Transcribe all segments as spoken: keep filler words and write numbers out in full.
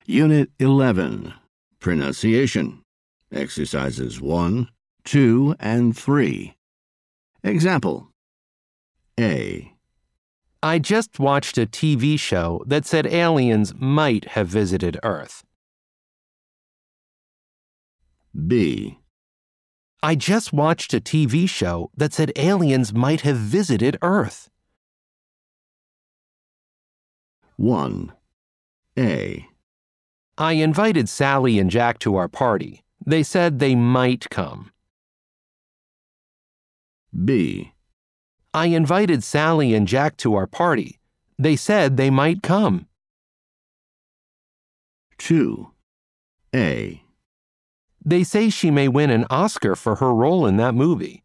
Unit eleven, Pronunciation. Exercises one, two, and three. Example. A. I just watched a T V show that said aliens might have visited Earth. B. I just watched a T V show that said aliens might have visited Earth. one. A. I invited Sally and Jack to our party. They said they might come. B. I invited Sally and Jack to our party. They said they might come. two. A. They say she may win an Oscar for her role in that movie.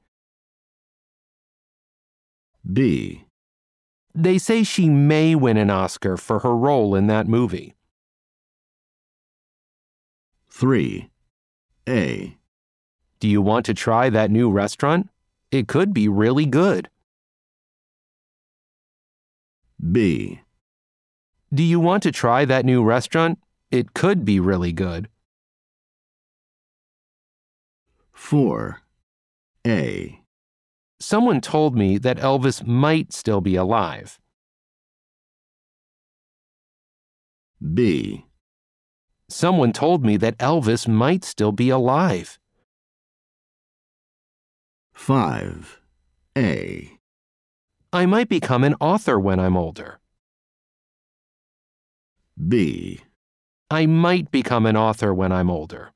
B. They say she may win an Oscar for her role in that movie. three. A. Do you want to try that new restaurant? It could be really good. B. Do you want to try that new restaurant? It could be really good. four. A. Someone told me that Elvis might still be alive. B. Someone told me that Elvis might still be alive. five. A. I might become an author when I'm older. B. I might become an author when I'm older.